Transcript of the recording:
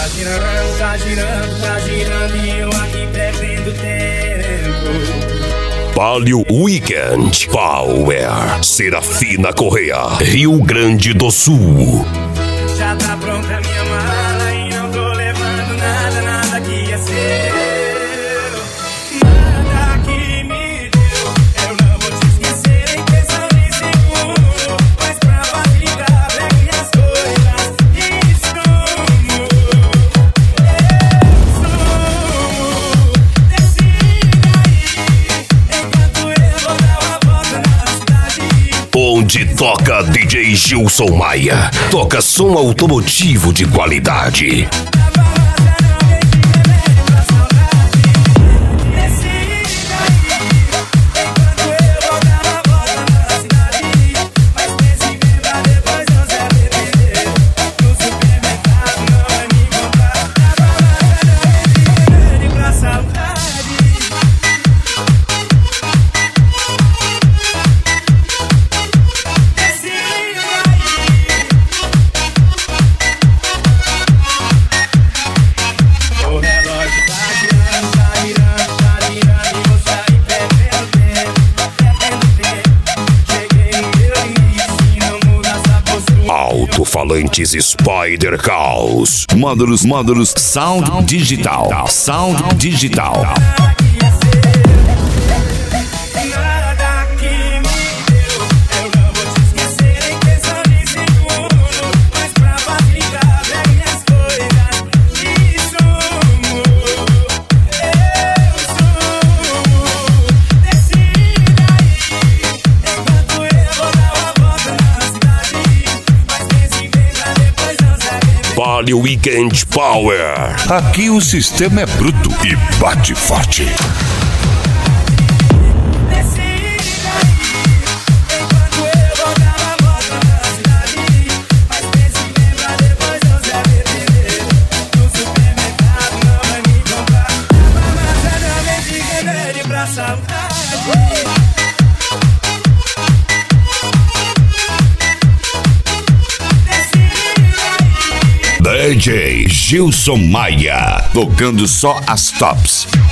Tá girando e eu aqui perdendo tempo. Palio Weekend Power. Serafina Correia, Rio Grande do Sul. Já tá pronta a minha mala e não tô levando nada que é seu. Nada que me deu, eu não vou te esquecer em questão de segundo. Mas pra facilitar, pego minhas coisas e sumo. Onde toca DJ Gilson Maia, toca som automotivo de qualidade. Alto-falantes Spider Caos. Módulos Sound Digital. Sound Digital. Palio Weekend Power. Aqui o sistema é bruto e bate forte. DJ Gilson Maia, tocando só as tops.